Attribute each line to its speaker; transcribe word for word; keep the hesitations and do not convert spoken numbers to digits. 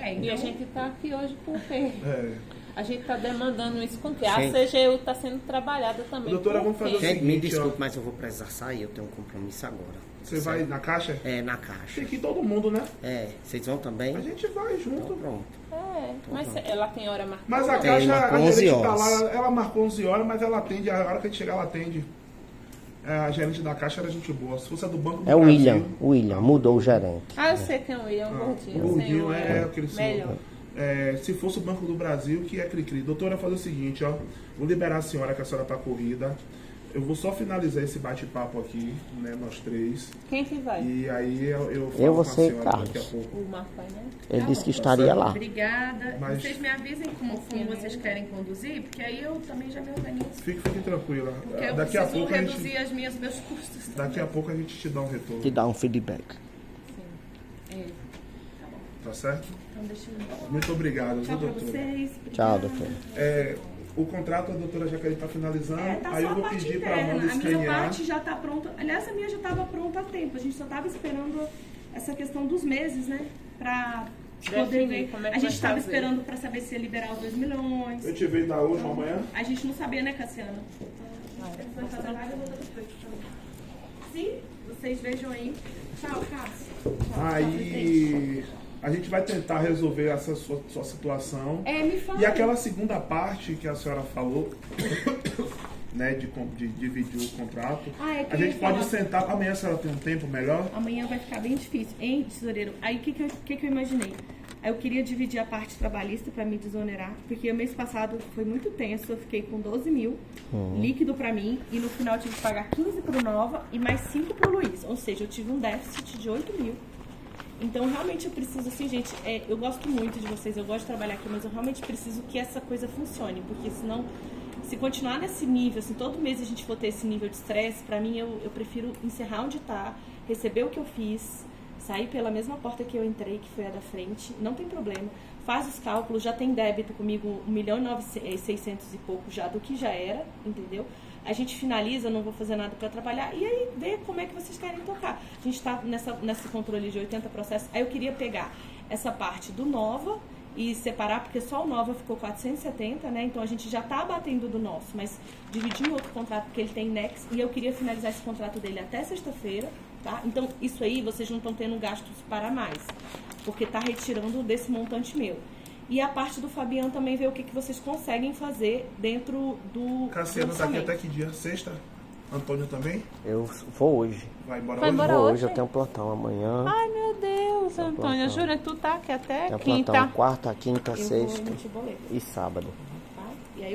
Speaker 1: É, então...
Speaker 2: E a gente está aqui hoje porque
Speaker 3: É.
Speaker 2: a gente está demandando isso com que a
Speaker 4: Gente.
Speaker 2: C G U está sendo trabalhada também.
Speaker 3: Doutora,
Speaker 2: por
Speaker 3: vamos fazer o
Speaker 2: quê?
Speaker 4: Gente, me
Speaker 3: seguinte,
Speaker 4: desculpe,
Speaker 3: ó.
Speaker 4: mas eu vou precisar sair, eu tenho um compromisso agora.
Speaker 3: Você vai na caixa?
Speaker 4: É, na caixa.
Speaker 3: Tem que ir todo mundo, né?
Speaker 4: É, vocês vão também?
Speaker 3: A gente vai junto.
Speaker 4: Então, pronto.
Speaker 2: É, mas ela tem hora marcada.
Speaker 3: Mas a
Speaker 4: Tem,
Speaker 3: caixa,
Speaker 4: marcou
Speaker 3: a
Speaker 4: onze
Speaker 3: gerente tá
Speaker 4: horas.
Speaker 3: lá, ela marcou onze horas, mas ela atende, a hora que a gente chegar, ela atende. É, a gerente da caixa era gente boa. Se fosse a do Banco do
Speaker 4: É o
Speaker 3: Brasil...
Speaker 4: William, o William, mudou o gerente.
Speaker 2: Ah, eu sei quem é o William, um
Speaker 3: Ah,
Speaker 2: gordinho.
Speaker 3: o gordinho
Speaker 2: senhor,
Speaker 3: é aquele senhor.
Speaker 2: melhor.
Speaker 3: É, se fosse o Banco do Brasil, que é cri-cri. Doutora, fazer o seguinte, ó. Vou liberar a senhora, que a senhora tá corrida. Eu vou só finalizar esse bate-papo aqui, né, nós três.
Speaker 2: Quem que vai?
Speaker 3: E aí eu, eu falo
Speaker 4: Eu,
Speaker 3: com a
Speaker 4: você e
Speaker 3: senhora
Speaker 4: Carlos.
Speaker 3: daqui a pouco.
Speaker 2: O Marco vai, né?
Speaker 4: Ele
Speaker 1: Tá
Speaker 4: disse
Speaker 1: bom,
Speaker 4: que
Speaker 3: tá
Speaker 4: estaria
Speaker 3: certo.
Speaker 4: lá.
Speaker 1: Obrigada.
Speaker 3: Mas-
Speaker 1: Vocês me avisem como, como vocês querem conduzir, porque aí eu também já me organizo.
Speaker 3: Fique, fique tranquila.
Speaker 1: Porque eu
Speaker 3: Daqui a
Speaker 1: preciso
Speaker 3: pouco a
Speaker 1: reduzir
Speaker 3: gente,
Speaker 1: as minhas, meus custos.
Speaker 3: daqui a pouco a gente te dá um retorno.
Speaker 4: Te dá um feedback.
Speaker 1: É.
Speaker 3: Tá certo?
Speaker 1: Então deixa eu...
Speaker 3: Muito obrigado, viu,
Speaker 1: Tchau pra
Speaker 3: doutora?
Speaker 1: vocês.
Speaker 4: Tchau,
Speaker 1: obrigada.
Speaker 4: doutor.
Speaker 3: É, o contrato a doutora Jaqueline está finalizando,
Speaker 1: É, tá
Speaker 3: aí
Speaker 1: só
Speaker 3: eu
Speaker 1: a
Speaker 3: vou
Speaker 1: parte
Speaker 3: pedir para a
Speaker 1: interna.
Speaker 3: Amanda
Speaker 1: A minha
Speaker 3: escanear.
Speaker 1: parte já está pronta. Aliás, a minha já estava pronta há tempo. A gente só estava esperando essa questão dos meses, né? Para poder
Speaker 2: Definir
Speaker 1: ver.
Speaker 2: como é que
Speaker 1: A gente
Speaker 2: vai
Speaker 1: estava
Speaker 2: fazer.
Speaker 1: esperando para saber se ia liberar os dois milhões.
Speaker 3: Eu te vejo da hoje ou amanhã?
Speaker 1: A gente não sabia, né, Cassiano? Ele foi fazer live, eu vou dar depois. Sim, vocês vejam aí. Tchau, Cássio. Tchau,
Speaker 3: Aí a gente vai tentar resolver essa sua, sua situação.
Speaker 1: É, me fala.
Speaker 3: E aquela segunda parte que a senhora falou, né, de, com- de dividir o contrato,
Speaker 1: Ah, é que
Speaker 3: a
Speaker 1: eu ia
Speaker 3: gente pode
Speaker 1: falar.
Speaker 3: sentar, amanhã a senhora tem um tempo melhor?
Speaker 1: Amanhã vai ficar bem difícil, hein, tesoureiro? Aí o que, que, eu, que, que eu imaginei? Aí eu queria dividir a parte trabalhista para me desonerar, porque o mês passado foi muito tenso, eu fiquei com doze mil líquido para mim, e no final eu tive que pagar quinze pro Nova e mais cinco pro Luiz. Ou seja, eu tive um déficit de oito mil. Então, realmente, eu preciso, assim, gente, é, eu gosto muito de vocês, eu gosto de trabalhar aqui, mas eu realmente preciso que essa coisa funcione, porque senão, se continuar nesse nível, assim, todo mês a gente for ter esse nível de estresse, pra mim, eu, eu prefiro encerrar onde tá, receber o que eu fiz, sair pela mesma porta que eu entrei, que foi a da frente, não tem problema, faz os cálculos, já tem débito comigo um milhão e seiscentos e pouco já do que já era, entendeu? A gente finaliza, não vou fazer nada para atrapalhar, e aí ver como é que vocês querem tocar. A gente está nessa, nesse controle de oitenta processos, aí eu queria pegar essa parte do Nova e separar, porque só o Nova ficou quatrocentos e setenta, né? Então a gente já está abatendo do nosso, mas dividir em outro contrato, porque ele tem Nex, e eu queria finalizar esse contrato dele até sexta-feira, tá? Então isso aí vocês não estão tendo gastos para mais, porque está retirando desse montante meu. E a parte do Fabiano também ver o que, que vocês conseguem fazer dentro do
Speaker 3: Cassiano
Speaker 1: do
Speaker 3: tá aqui
Speaker 1: orçamento.
Speaker 3: até que dia? Sexta? Antônio também?
Speaker 4: Eu vou hoje.
Speaker 3: Vai embora
Speaker 2: Vai
Speaker 3: hoje?
Speaker 2: embora
Speaker 4: Vou
Speaker 2: hoje?
Speaker 4: hoje, eu tenho plantão amanhã.
Speaker 2: Ai, meu Deus,
Speaker 4: Tem um
Speaker 2: Antônia,
Speaker 4: plantão.
Speaker 2: jura, tu tá aqui até
Speaker 4: Tenho
Speaker 2: quinta.
Speaker 4: plantão quarta, quinta,
Speaker 1: Eu vou
Speaker 4: sexta
Speaker 1: emitir boleto.
Speaker 4: e sábado.